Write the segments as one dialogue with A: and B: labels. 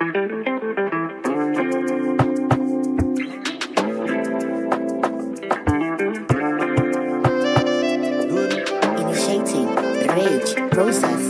A: Initiating rage process.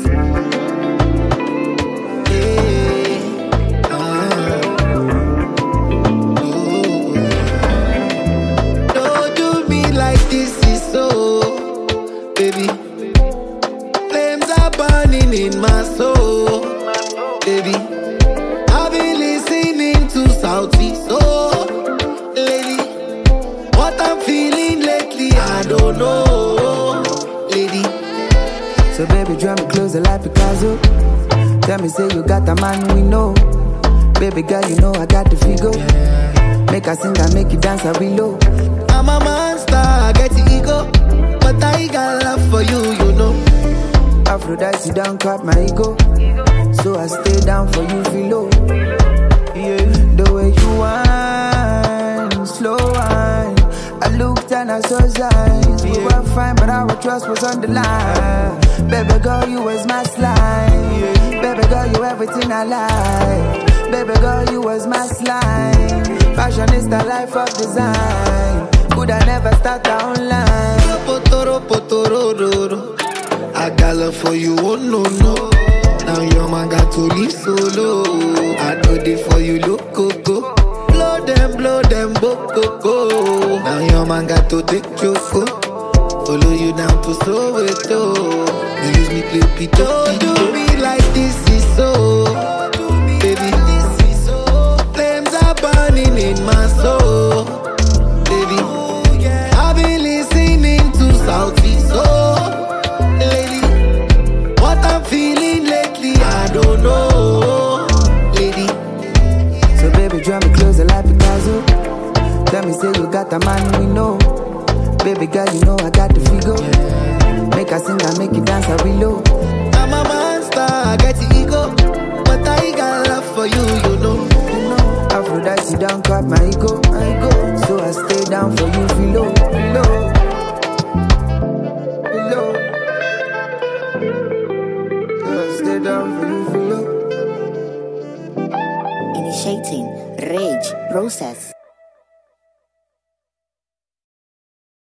B: Don't do me like this is so, baby. Flames are burning in my soul, baby. I've been listening to Southeast soul, lady. What I'm feeling lately, I don't know, lady.
C: So baby, draw me closer like Picasso. Tell me, say you got a man we know. Baby girl, you know I got the figure. Make I sing and make you dance a reload.
B: I'm a monster, I get the ego, but I got love for you, you know.
C: Aphrodite down, cut my ego. So I stay down for you, feel low. Yeah, the way you whine, slow whine. I looked and I saw signs. We were fine, but our trust was on the line. Baby girl, you was my slime. Baby girl, you everything I like. Baby girl, you was my slime. Fashion is the life of design. Could I never start online?
B: I got love for you, oh no no. Now your man got to leave solo. I do it for you, look go go. Blow them, go. Now your man got to take choco. Follow you down to Soweto. You use me play pito. Don't do me like this is so, baby. Flames are burning in my soul, baby. I've been listening to Southeast soul, lady. What I'm feeling lately, I don't know, lady.
C: So baby, draw me closer like Picasso. Tell me, say you got a man we know. Baby girl, you know I got the figure. Make I sing and make you dance a reload.
B: I'm a monster, I get the ego, but I got love for you, you know.
C: Aphrodite down, cut my ego. So I stay down for you, feel low. So I stay down for you, feel low.
A: Initiating rage process.